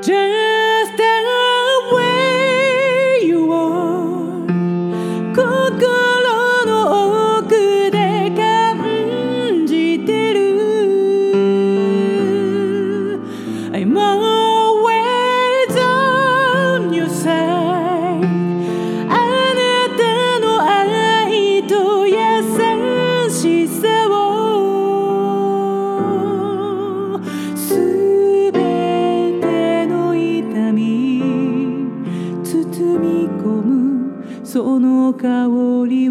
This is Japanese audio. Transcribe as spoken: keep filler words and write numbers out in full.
Just the way you are 心の奥で感じてる I'm always on your side あなたの愛と優しさをすべての痛み包み込むその香り